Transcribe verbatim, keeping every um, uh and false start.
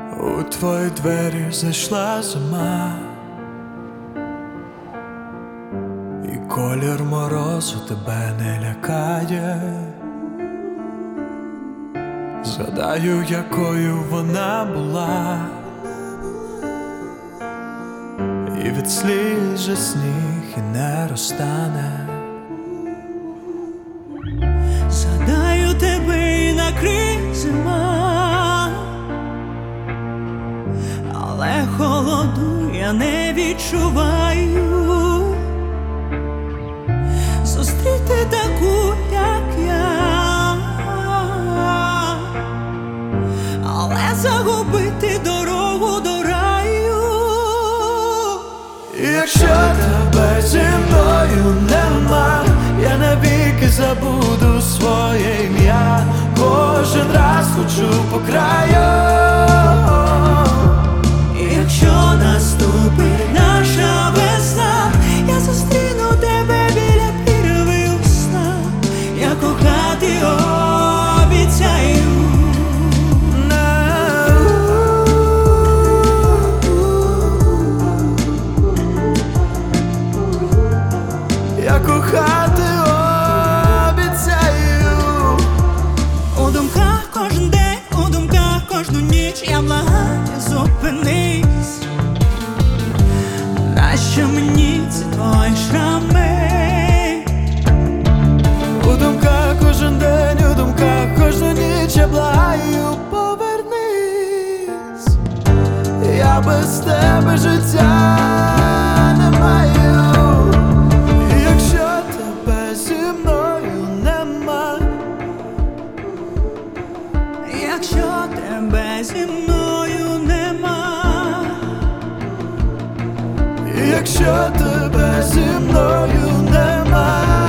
У твої двері зайшла зима, і колір морозу тебе не лякає. Згадаю, якою вона була, і від сліз же сніг і не розтане. Згадаю тебе і накрий зима, але холоду я не відчуваю. Зустріти таку, як я, але загубити дорогу до раю. І якщо тебе зі мною нема, я навіки забуду своє ім'я. Кожен раз хочу по краю. І якщо наступить наша весна, я зустріну тебе біля прірви у снах. Я кохати обіцяю. Я кохати обіцяю. У думках кожен день, у думках кожну ніч. Я благаю, зупинись. Нащо мені ці твої шрами? У думках кожен день, у думках кожну ніч. Я благаю, повернись. Я без тебе життя не маю. І якщо тебе зі мною нема, Якщо тебе зі мною нема, і якщо тебе зі мною нема.